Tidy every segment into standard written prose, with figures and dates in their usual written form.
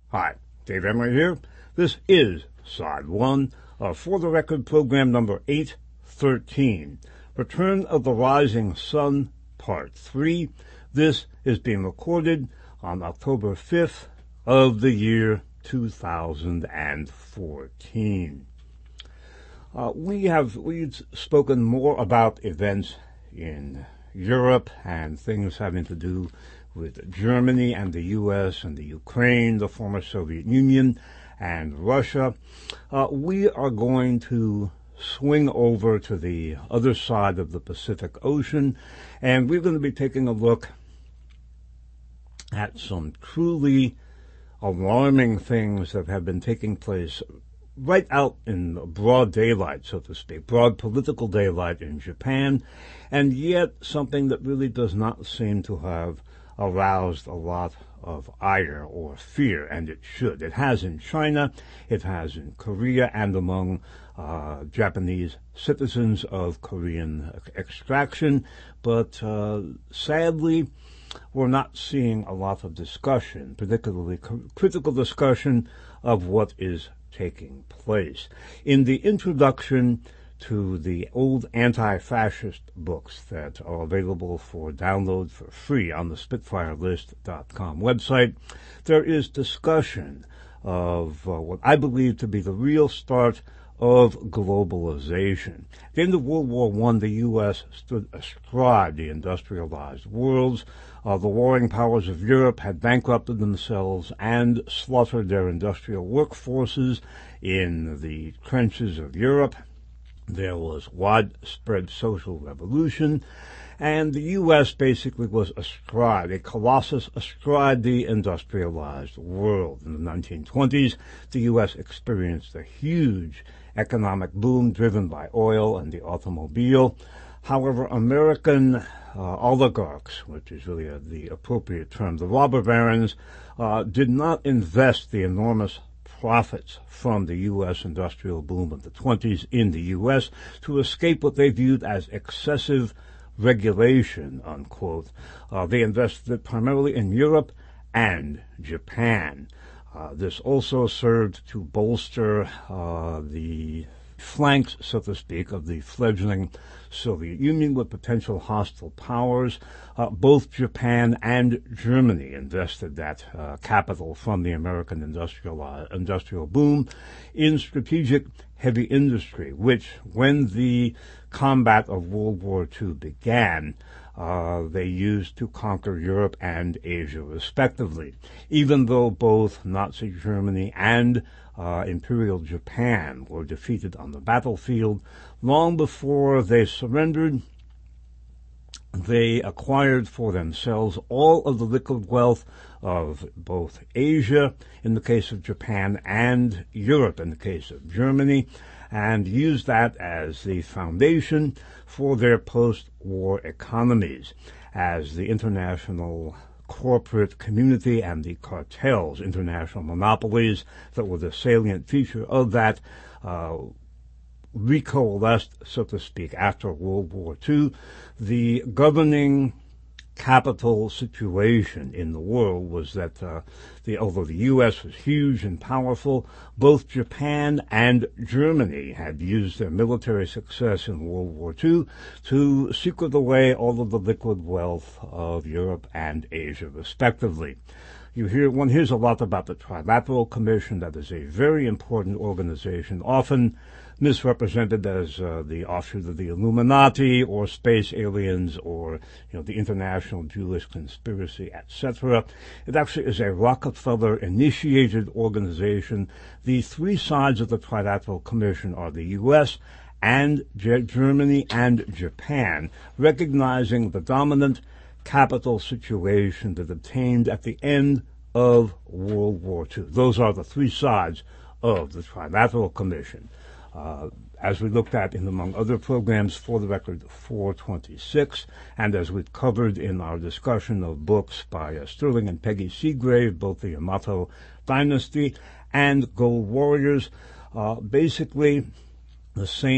Hi, Dave Emory here. This is Side 1 of For the Record program number 813, Return of the Rising Sun, Part 3. This is being recorded on October 5th of the year 2014. We've spoken more about events in Europe and things having to do with Germany and the U.S. and the Ukraine, the former Soviet Union, and Russia. We are going to swing over to the other side of the Pacific Ocean, and we're going to be taking a look at some truly alarming things that have been taking place right out in broad daylight, so to speak, broad political daylight in Japan, and yet something that really does not seem to have aroused a lot of ire or fear, and it should. It has in China, it has in Korea, and among Japanese citizens of Korean extraction, but sadly, we're not seeing a lot of discussion, particularly critical discussion of what is taking place. In the introduction to the old anti-fascist books that are available for download for free on the SpitfireList.com website, there is discussion of what I believe to be the real start of globalization. At the end of World War I, the U.S. stood astride the industrialized worlds. The warring powers of Europe had bankrupted themselves and slaughtered their industrial workforces in the trenches of Europe. There was widespread social revolution, and the U.S. basically was astride, a colossus astride the industrialized world. In the 1920s, the U.S. experienced a huge economic boom driven by oil and the automobile. However, American oligarchs, which is really the appropriate term, the robber barons, did not invest the enormous profits from the U.S. industrial boom of the 20s in the U.S. to escape what they viewed as excessive regulation, unquote. They invested it primarily in Europe and Japan. This also served to bolster the flanks, so to speak, of the fledgling Soviet Union with potential hostile powers. Both Japan and Germany invested that capital from the American industrial boom in strategic heavy industry, which, when the combat of World War II began, they used to conquer Europe and Asia, respectively. Even though both Nazi Germany and Imperial Japan were defeated on the battlefield, long before they surrendered, they acquired for themselves all of the liquid wealth of both Asia, in the case of Japan, and Europe, in the case of Germany, and used that as the foundation for their post-war economies, as the international corporate community and the cartels, international monopolies that were the salient feature of that, recoalesced, so to speak, after World War II. The governing capital situation in the world was that although the U.S. was huge and powerful, both Japan and Germany had used their military success in World War II to secret away all of the liquid wealth of Europe and Asia, respectively. One hears a lot about the Trilateral Commission. That is a very important organization, often misrepresented as the offshoot of the Illuminati or space aliens or the international Jewish conspiracy, etc. It actually is a Rockefeller-initiated organization. The three sides of the Trilateral Commission are the U.S. and Germany and Japan, recognizing the dominant capital situation that obtained at the end of World War II. Those are the three sides of the Trilateral Commission. As we looked at in, among other programs, For the Record 426, and as we've covered in our discussion of books by Sterling and Peggy Seagrave, both the Yamato Dynasty and Gold Warriors, basically the same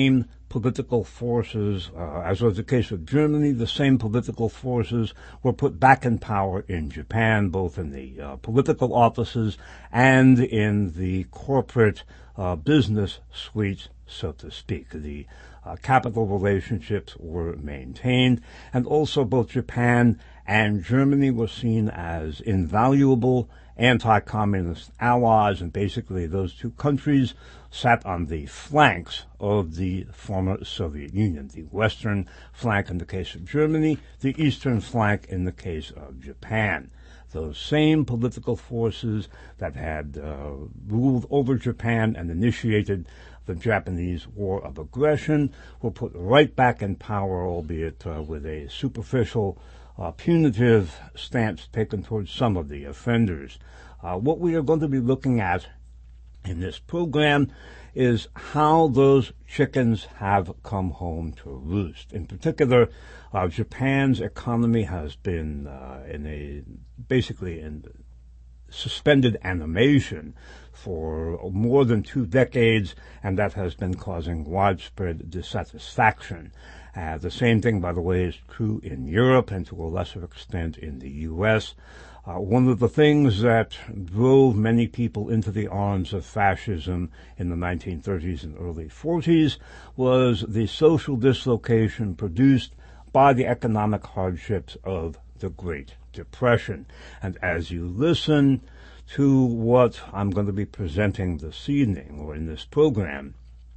political forces, as was the case with Germany, the same political forces were put back in power in Japan, both in the political offices and in the corporate business suites, so to speak. The capital relationships were maintained, and also both Japan and Germany were seen as invaluable anti-communist allies, and basically those two countries sat on the flanks of the former Soviet Union, the western flank in the case of Germany, the eastern flank in the case of Japan. Those same political forces that had ruled over Japan and initiated the Japanese War of Aggression were put right back in power, albeit with a superficial, punitive stance taken towards some of the offenders. What we are going to be looking at in this program is how those chickens have come home to roost. In particular, Japan's economy has been basically in suspended animation for more than 2 decades, and that has been causing widespread dissatisfaction. The same thing, by the way, is true in Europe and to a lesser extent in the U.S. One of the things that drove many people into the arms of fascism in the 1930s and early 40s was the social dislocation produced by the economic hardships of the Great Depression. And as you listen to what I'm going to be presenting this evening or in this program,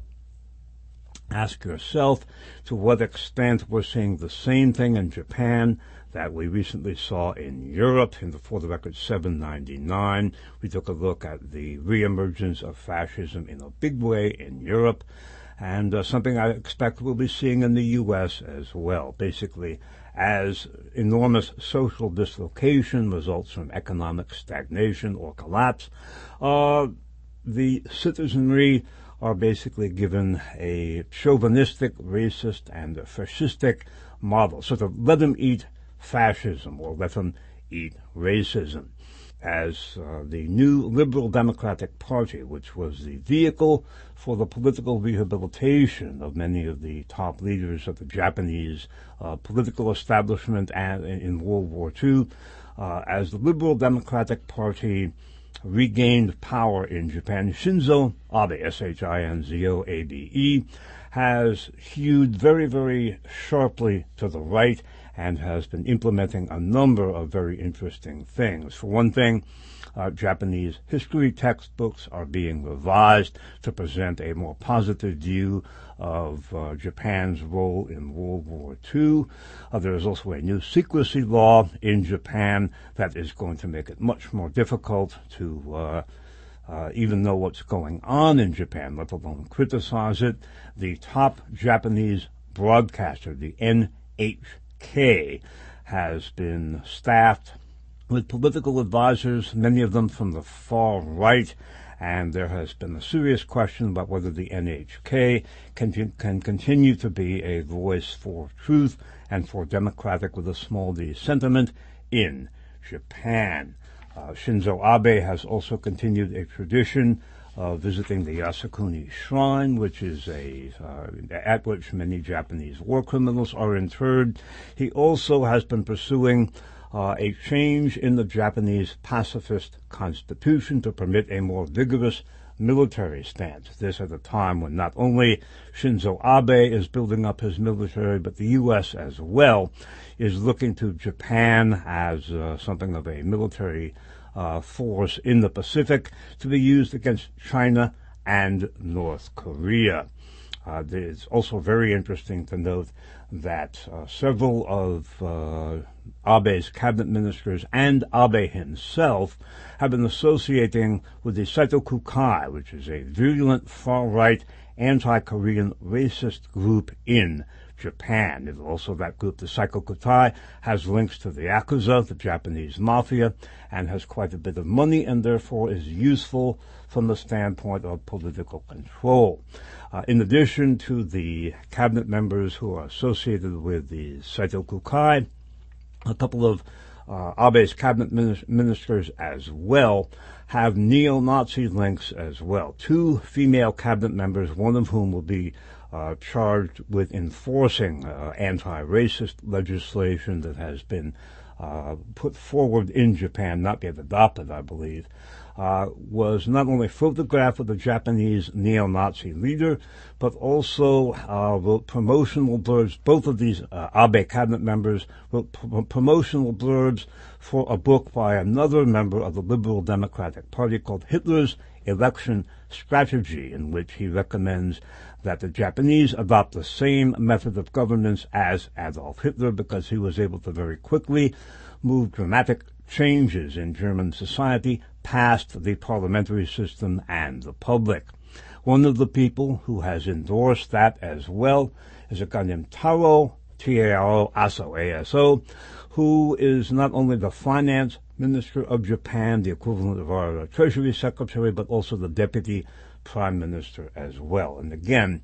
ask yourself to what extent we're seeing the same thing in Japan that we recently saw in Europe. For the record, 799, we took a look at the reemergence of fascism in a big way in Europe, and something I expect we'll be seeing in the U.S. as well. Basically, as enormous social dislocation results from economic stagnation or collapse, the citizenry are basically given a chauvinistic, racist, and fascistic model. Sort of let them eat fascism or let them eat racism. As the new Liberal Democratic Party, which was the vehicle for the political rehabilitation of many of the top leaders of the Japanese political establishment in World War II, as the Liberal Democratic Party regained power in Japan, Shinzo Abe, Shinzo-Abe, has hewed very, very sharply to the right and has been implementing a number of very interesting things. For one thing, Japanese history textbooks are being revised to present a more positive view of Japan's role in World War II. There is also a new secrecy law in Japan that is going to make it much more difficult to even know what's going on in Japan, let alone criticize it. The top Japanese broadcaster, the NHK, has been staffed with political advisors, many of them from the far right, and there has been a serious question about whether the NHK can continue to be a voice for truth and for democratic with a small d sentiment in Japan. Shinzo Abe has also continued a tradition of visiting the Yasukuni Shrine, which is at which many Japanese war criminals are interred. He also has been pursuing a change in the Japanese pacifist constitution to permit a more vigorous military stance. This at a time when not only Shinzo Abe is building up his military, but the U.S. as well is looking to Japan as something of a military force in the Pacific to be used against China and North Korea. It's also very interesting to note that several of Abe's cabinet ministers and Abe himself have been associating with the Saito Kukai, which is a virulent far-right anti-Korean racist group in Japan. And also that group, the Saito Kukai, has links to the Yakuza, the Japanese mafia, and has quite a bit of money and therefore is useful from the standpoint of political control. In addition to the cabinet members who are associated with the Saito Kukai, a couple of Abe's cabinet ministers as well have neo-Nazi links as well. 2 female cabinet members, one of whom will be charged with enforcing anti-racist legislation that has been put forward in Japan, not yet adopted, I believe, was not only photographed with the Japanese neo-Nazi leader, but also wrote promotional blurbs. Both of these Abe cabinet members wrote promotional blurbs for a book by another member of the Liberal Democratic Party called Hitler's Election Strategy, in which he recommends that the Japanese adopt the same method of governance as Adolf Hitler, because he was able to very quickly move dramatic changes in German society past the parliamentary system and the public. One of the people who has endorsed that as well is a guy named Taro, T-A-R-O, Aso, A-S-O, who is not only the finance minister of Japan, the equivalent of our treasury secretary, but also the deputy prime minister as well. And again,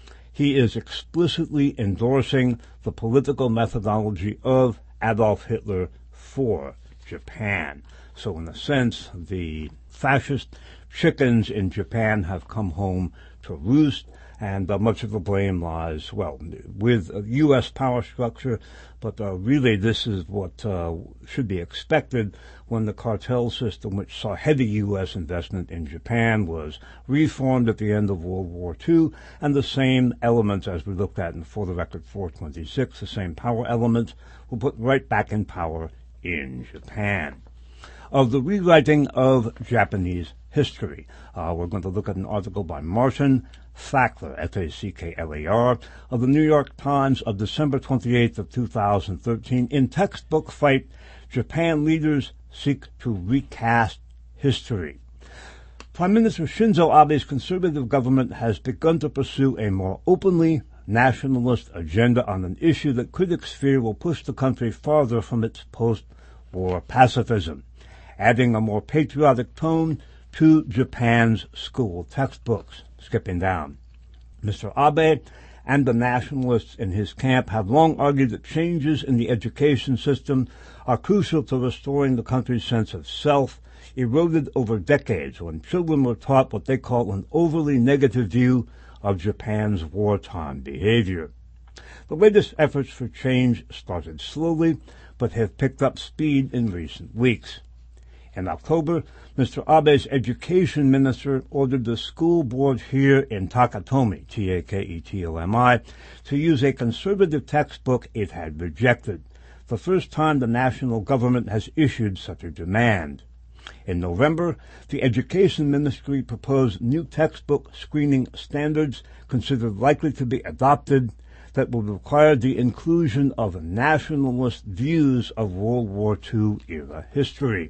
he is explicitly endorsing the political methodology of Adolf Hitler for Japan. So in a sense, the fascist chickens in Japan have come home to roost, and much of the blame lies, well, with U.S. power structure, but really this is what should be expected when the cartel system, which saw heavy U.S. investment in Japan, was reformed at the end of World War II, and the same elements, as we looked at in For the Record 426, the same power elements were put right back in power in Japan. Of the rewriting of Japanese history, we're going to look at an article by Martin Fackler, F-A-C-K-L-A-R, of the New York Times of December 28th of 2013. In textbook fight, Japan leaders seek to recast history. Prime Minister Shinzo Abe's conservative government has begun to pursue a more openly nationalist agenda on an issue that critics fear will push the country farther from its post-war pacifism, adding a more patriotic tone to Japan's school textbooks. Skipping down. Mr. Abe and the nationalists in his camp have long argued that changes in the education system are crucial to restoring the country's sense of self, eroded over decades when children were taught what they call an overly negative view of Japan's wartime behavior. The latest efforts for change started slowly, but have picked up speed in recent weeks. In October, Mr. Abe's education minister ordered the school board here in Takatomi, T-A-K-E-T-O-M-I, to use a conservative textbook it had rejected, the first time the national government has issued such a demand. In November, the Education Ministry proposed new textbook screening standards considered likely to be adopted that would require the inclusion of nationalist views of World War II-era history.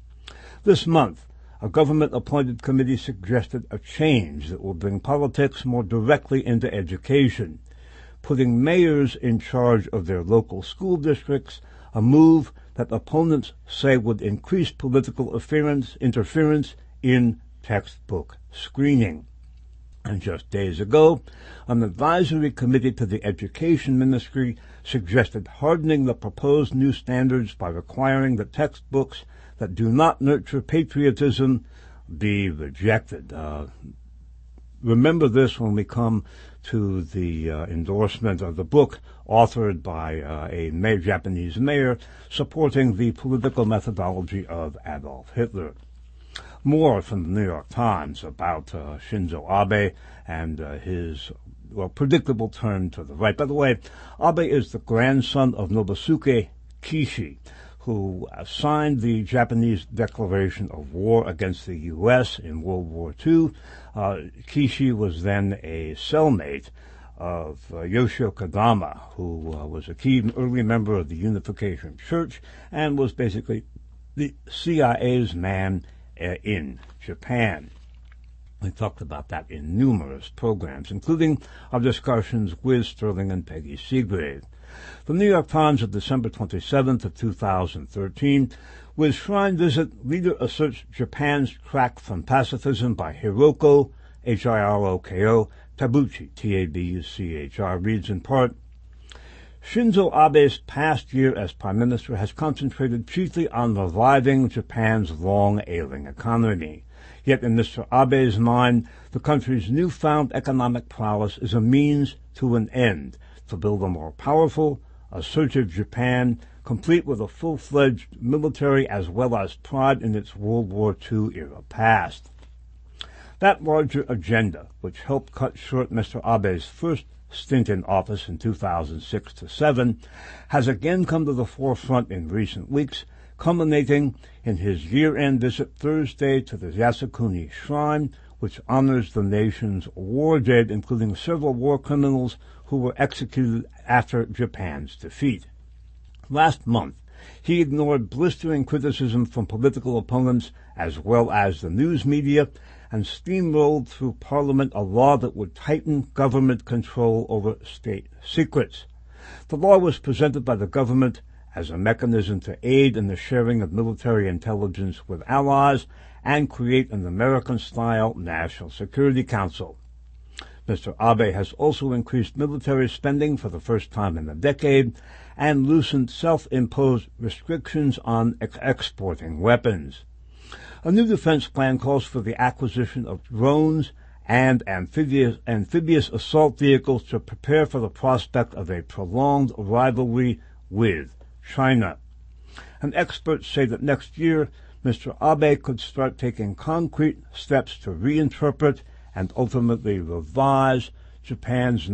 This month, a government-appointed committee suggested a change that will bring politics more directly into education, putting mayors in charge of their local school districts, a move that opponents say would increase political interference in textbook screening. And just days ago, an advisory committee to the Education Ministry suggested hardening the proposed new standards by requiring that textbooks that do not nurture patriotism be rejected. Remember this when we come to the endorsement of the book authored by a Japanese mayor supporting the political methodology of Adolf Hitler. More from the New York Times about Shinzo Abe and his predictable turn to the right. By the way, Abe is the grandson of Nobusuke Kishi, who signed the Japanese declaration of war against the U.S. in World War II. Kishi was then a cellmate of Yoshio Kodama, who was a key early member of the Unification Church and was basically the CIA's man in Japan. We talked about that in numerous programs, including our discussions with Sterling and Peggy Seagrave. The New York Times of December 27th of 2013, with Shrine Visit, leader asserts Japan's track from pacifism by Hiroko, Hiroko, Tabuchi, Tabuchi, reads in part, Shinzo Abe's past year as Prime Minister has concentrated chiefly on reviving Japan's long ailing economy. Yet in Mr. Abe's mind, the country's newfound economic prowess is a means to an end, to build a more powerful, assertive Japan, complete with a full-fledged military as well as pride in its World War II era past. That larger agenda, which helped cut short Mr. Abe's first stint in office in 2006-07, has again come to the forefront in recent weeks, culminating in his year-end visit Thursday to the Yasukuni Shrine, which honors the nation's war dead, including several war criminals who were executed after Japan's defeat. Last month, he ignored blistering criticism from political opponents as well as the news media and steamrolled through Parliament a law that would tighten government control over state secrets. The law was presented by the government as a mechanism to aid in the sharing of military intelligence with allies and create an American-style National Security Council. Mr. Abe has also increased military spending for the first time in a decade and loosened self-imposed restrictions on exporting weapons. A new defense plan calls for the acquisition of drones and amphibious assault vehicles to prepare for the prospect of a prolonged rivalry with China. And experts say that next year, Mr. Abe could start taking concrete steps to reinterpret and ultimately revise Japan's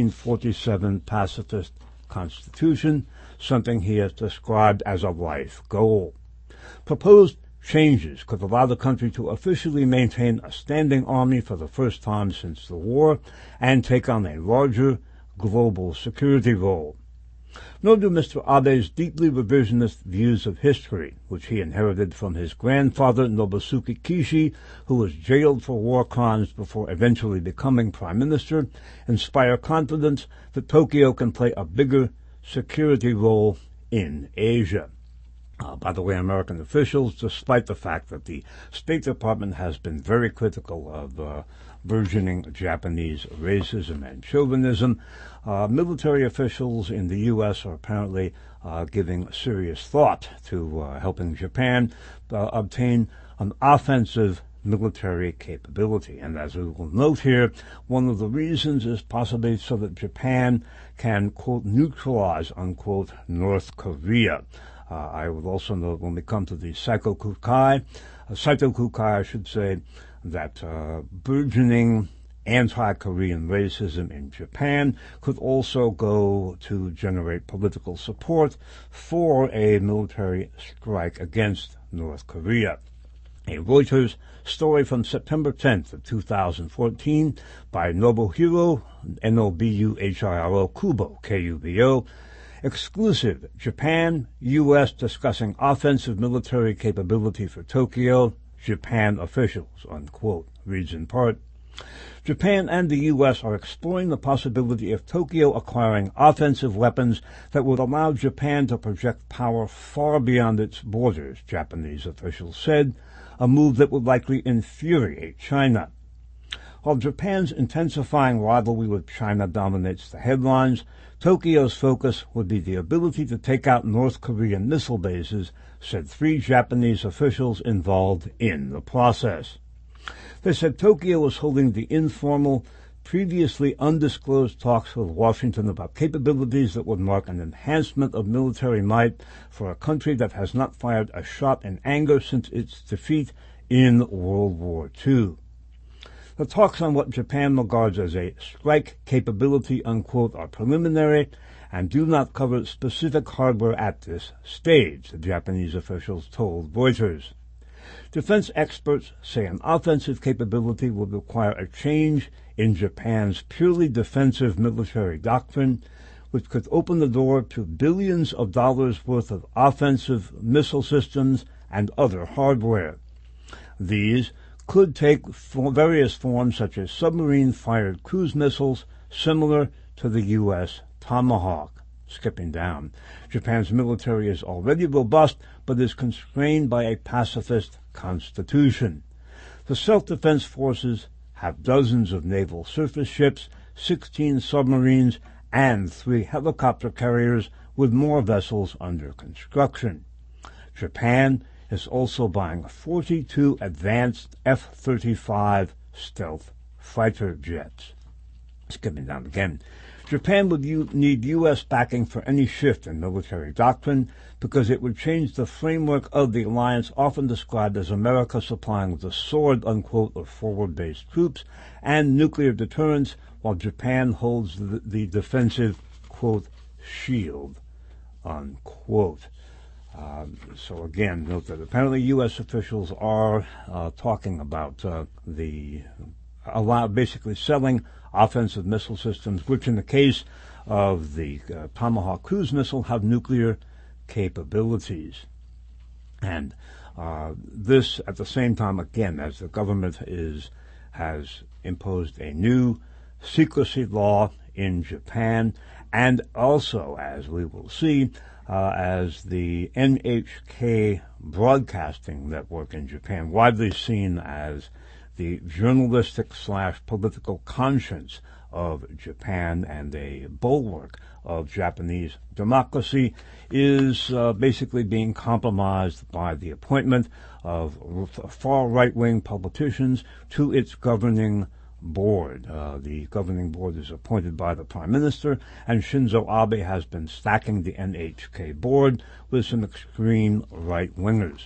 1947 pacifist constitution, something he has described as a life goal. Proposed changes could allow the country to officially maintain a standing army for the first time since the war and take on a larger global security role. Nor do Mr. Abe's deeply revisionist views of history, which he inherited from his grandfather Nobusuke Kishi, who was jailed for war crimes before eventually becoming prime minister, inspire confidence that Tokyo can play a bigger security role in Asia. By the way, American officials, despite the fact that the State Department has been very critical of burgeoning Japanese racism and chauvinism, military officials in the U.S. are apparently giving serious thought to helping Japan obtain an offensive military capability. And as we will note here, one of the reasons is possibly so that Japan can, quote, neutralize, unquote, North Korea. I would also note when we come to the Saito Kukai, I should say, that burgeoning anti-Korean racism in Japan could also go to generate political support for a military strike against North Korea. A Reuters story from September 10th of 2014 by Nobuhiro, N-O-B-U-H-I-R-O, Kubo, K-U-B-O, exclusive, Japan, U.S. discussing offensive military capability for Tokyo, Japan officials, unquote, reads in part. Japan and the U.S. are exploring the possibility of Tokyo acquiring offensive weapons that would allow Japan to project power far beyond its borders, Japanese officials said, a move that would likely infuriate China. While Japan's intensifying rivalry with China dominates the headlines, Tokyo's focus would be the ability to take out North Korean missile bases, said 3 Japanese officials involved in the process. They said Tokyo was holding the informal, previously undisclosed talks with Washington about capabilities that would mark an enhancement of military might for a country that has not fired a shot in anger since its defeat in World War II. The talks on what Japan regards as a strike capability, unquote, are preliminary and do not cover specific hardware at this stage, the Japanese officials told Reuters. Defense experts say an offensive capability would require a change in Japan's purely defensive military doctrine, which could open the door to billions of dollars worth of offensive missile systems and other hardware. These could take various forms such as submarine-fired cruise missiles similar to the U.S. Tomahawk. Skipping down, Japan's military is already robust, but is constrained by a pacifist constitution. The self-defense forces have dozens of naval surface ships, 16 submarines, and 3 helicopter carriers, with more vessels under construction. Japan is also buying 42 advanced F-35 stealth fighter jets. Skipping down again. Japan would need U.S. backing for any shift in military doctrine because it would change the framework of the alliance, often described as America supplying the sword, unquote, of forward-based troops and nuclear deterrence, while Japan holds the defensive, quote, shield, unquote. So again, note that apparently U.S. officials are talking about basically selling offensive missile systems, which in the case of the Tomahawk cruise missile have nuclear capabilities. And this at the same time, again, as the government has imposed a new secrecy law in Japan, and also, as we will see, as the NHK broadcasting network in Japan, widely seen as the journalistic/political conscience of Japan and a bulwark of Japanese democracy, is basically being compromised by the appointment of far right-wing politicians to its governing board. The governing board is appointed by the Prime Minister, and Shinzo Abe has been stacking the NHK board with some extreme right-wingers.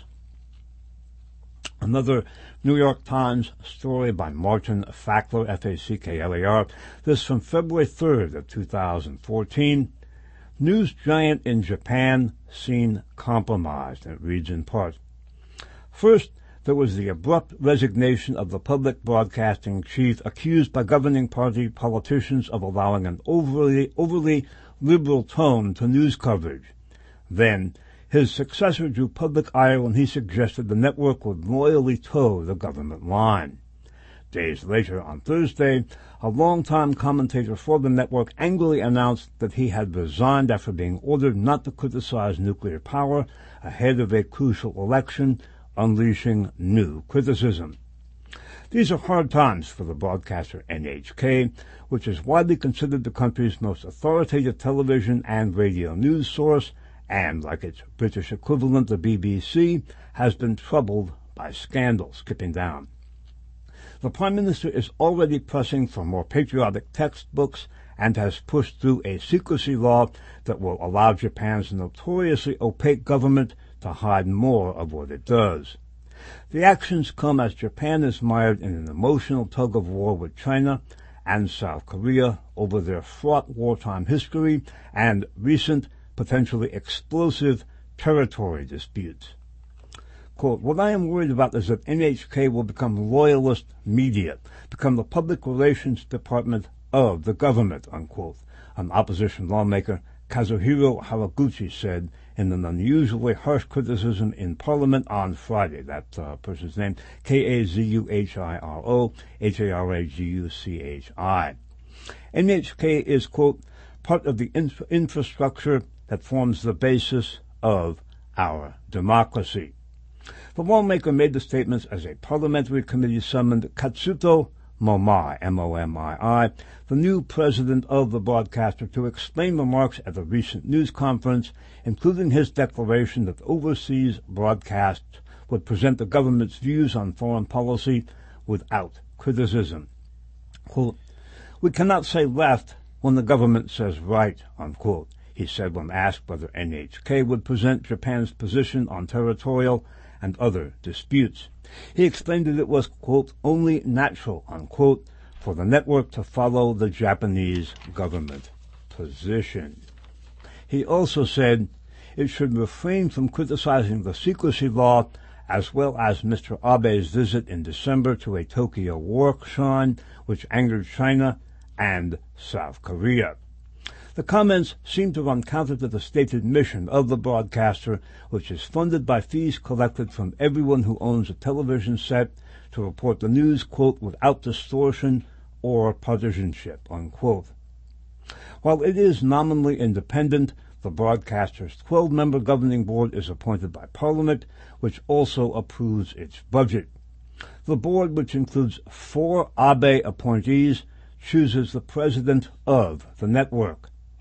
Another New York Times story by Martin Fackler, F-A-C-K-L-A-R. This from February 3rd of 2014. News giant in Japan seen compromised. And it reads in part. First, there was the abrupt resignation of the public broadcasting chief, accused by governing party politicians of allowing an overly liberal tone to news coverage. Then, his successor drew public ire when he suggested the network would loyally toe the government line. Days later, on Thursday, a longtime commentator for the network angrily announced that he had resigned after being ordered not to criticize nuclear power ahead of a crucial election, unleashing new criticism. These are hard times for the broadcaster NHK, which is widely considered the country's most authoritative television and radio news source, and, like its British equivalent, the BBC, has been troubled by scandal. Skipping down. The Prime Minister is already pressing for more patriotic textbooks and has pushed through a secrecy law that will allow Japan's notoriously opaque government to hide more of what it does. The actions come as Japan is mired in an emotional tug-of-war with China and South Korea over their fraught wartime history and recent potentially explosive territory disputes. Quote, what I am worried about is that NHK will become loyalist media, become the public relations department of the government, unquote, an opposition lawmaker, Kazuhiro Haraguchi, said in an unusually harsh criticism in Parliament on Friday. That person's name, Kazuhiro Haraguchi. NHK is, quote, part of the infrastructure that forms the basis of our democracy. The lawmaker made the statements as a parliamentary committee summoned Katsuto Momii, M-O-M-I-I, the new president of the broadcaster, to explain remarks at a recent news conference, including his declaration that overseas broadcasts would present the government's views on foreign policy without criticism. Quote, we cannot say left when the government says right, unquote, he said when asked whether NHK would present Japan's position on territorial and other disputes. He explained that it was, quote, only natural, unquote, for the network to follow the Japanese government position. He also said it should refrain from criticizing the secrecy law as well as Mr. Abe's visit in December to a Tokyo war shrine, which angered China and South Korea. The comments seem to run counter to the stated mission of the broadcaster, which is funded by fees collected from everyone who owns a television set to report the news, quote, without distortion or partisanship, unquote. While it is nominally independent, the broadcaster's 12-member governing board is appointed by Parliament, which also approves its budget. The board, which includes 4 Abe appointees, chooses the president of the network.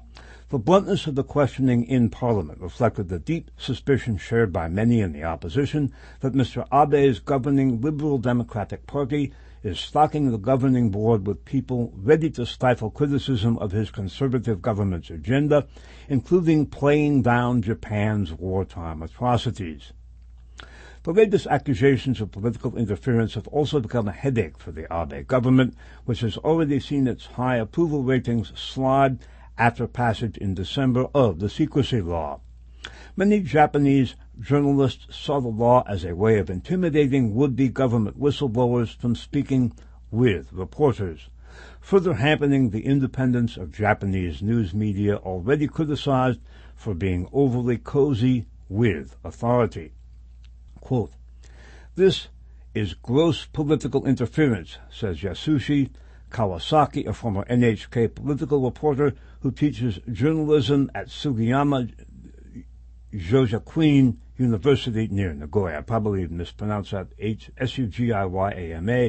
The bluntness of the questioning in Parliament reflected the deep suspicion shared by many in the opposition that Mr. Abe's governing Liberal Democratic Party is stocking the governing board with people ready to stifle criticism of his conservative government's agenda, including playing down Japan's wartime atrocities. The latest accusations of political interference have also become a headache for the Abe government, which has already seen its high approval ratings slide after passage in December of the secrecy law. Many Japanese journalists saw the law as a way of intimidating would-be government whistleblowers from speaking with reporters, further hampering the independence of Japanese news media already criticized for being overly cozy with authority. Quote, "This is gross political interference," says Yasushi Kawasaki, a former NHK political reporter who teaches journalism at Sugiyama Jojaquin University near Nagoya. I probably mispronounced that. Sugiyama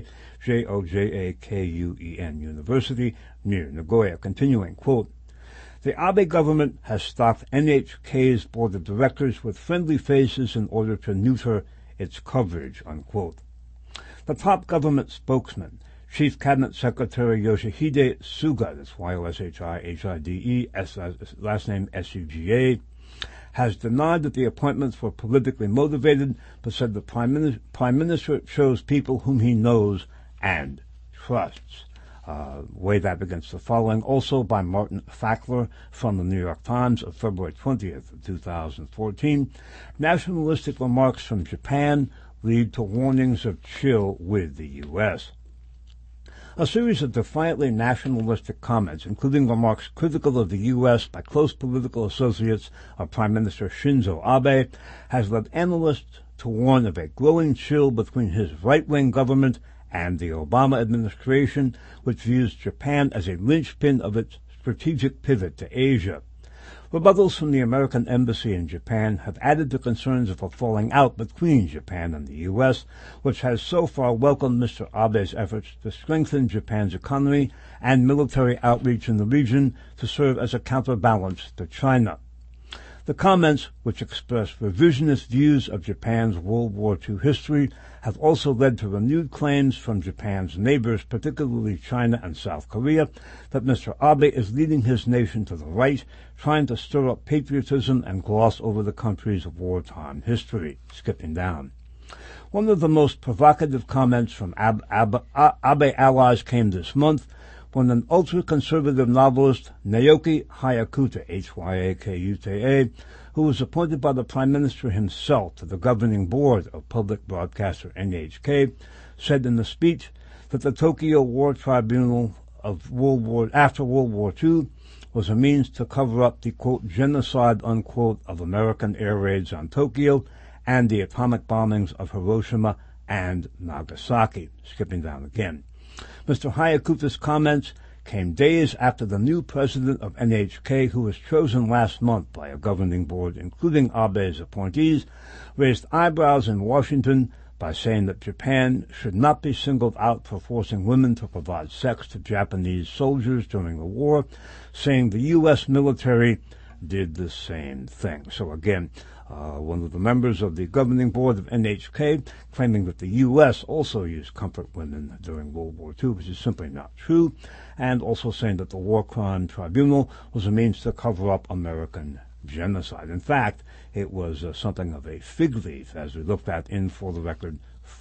Jojakun University near Nagoya. Continuing, quote, "The Abe government has stocked NHK's board of directors with friendly faces in order to neuter its coverage," unquote. The top government spokesman, Chief Cabinet Secretary Yoshihide Suga, that's Yoshihide, last name Suga, has denied that the appointments were politically motivated, but said the Prime Minister chose people whom he knows and trusts. Weigh that against the following, also by Martin Fackler from the New York Times of February 20th of 2014. Nationalistic remarks from Japan lead to warnings of chill with the U.S. A series of defiantly nationalistic comments, including remarks critical of the U.S. by close political associates of Prime Minister Shinzo Abe, has led analysts to warn of a growing chill between his right-wing government and the Obama administration, which views Japan as a linchpin of its strategic pivot to Asia. Rebuttals from the American embassy in Japan have added to concerns of a falling out between Japan and the U.S., which has so far welcomed Mr. Abe's efforts to strengthen Japan's economy and military outreach in the region to serve as a counterbalance to China. The comments, which express revisionist views of Japan's World War II history, have also led to renewed claims from Japan's neighbors, particularly China and South Korea, that Mr. Abe is leading his nation to the right, trying to stir up patriotism and gloss over the country's wartime history. Skipping down. One of the most provocative comments from Abe allies came this month, when an ultra-conservative novelist, Naoki Hyakuta, Hyakuta, who was appointed by the Prime Minister himself to the governing board of public broadcaster NHK, said in a speech that the Tokyo War Tribunal after World War II was a means to cover up the, quote, genocide, unquote, of American air raids on Tokyo and the atomic bombings of Hiroshima and Nagasaki. Skipping down again. Mr. Hyakuta's comments came days after the new president of NHK, who was chosen last month by a governing board, including Abe's appointees, raised eyebrows in Washington by saying that Japan should not be singled out for forcing women to provide sex to Japanese soldiers during the war, saying the U.S. military did the same thing. So again, one of the members of the governing board of NHK claiming that the U.S. also used comfort women during World War II, which is simply not true, and also saying that the War Crime Tribunal was a means to cover up American genocide. In fact, it was something of a fig leaf, as we looked at in For the Record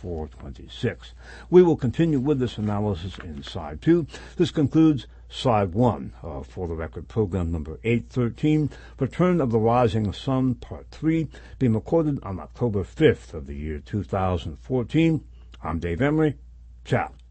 426. We will continue with this analysis in Side 2. This concludes Side 1 For the Record program number 813, Return of the Rising Sun, Part 3, being recorded on October 5th of the year 2014. I'm Dave Emery. Ciao.